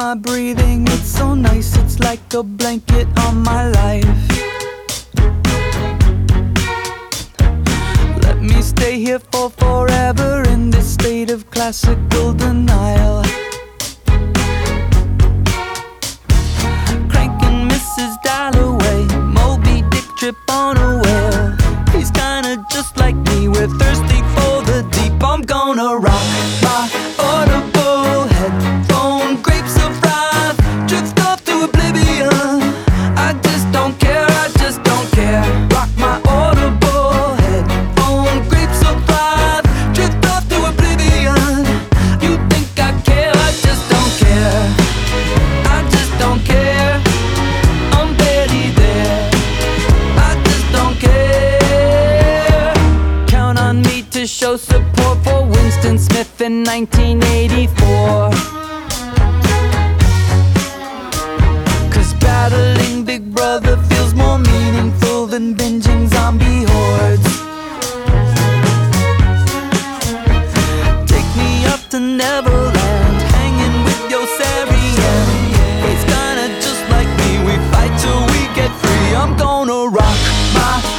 my breathing, it's so nice, it's like a blanket on my life. Let me stay here for forever in this state of classical denial. Cranking Mrs. Dalloway, Moby Dick, trip on a whale. He's kinda just like me, we're thirsty for the deep. I'm gonna rock my audible headphone, grapes of wrath, drift off to oblivion. I just don't care, I just don't care. Rock my audible headphone, grapes of wrath, drift off to oblivion. You think I care, I just don't care. I just don't care, I'm barely there. I just don't care. Count on me to show support for Winston Smith in 1984. Cause battling Big Brother feels more meaningful than binging zombie hordes. Take me up to Neverland, hanging with Yossarian. He's kinda just like me, we fight till we get free. I'm gonna rock my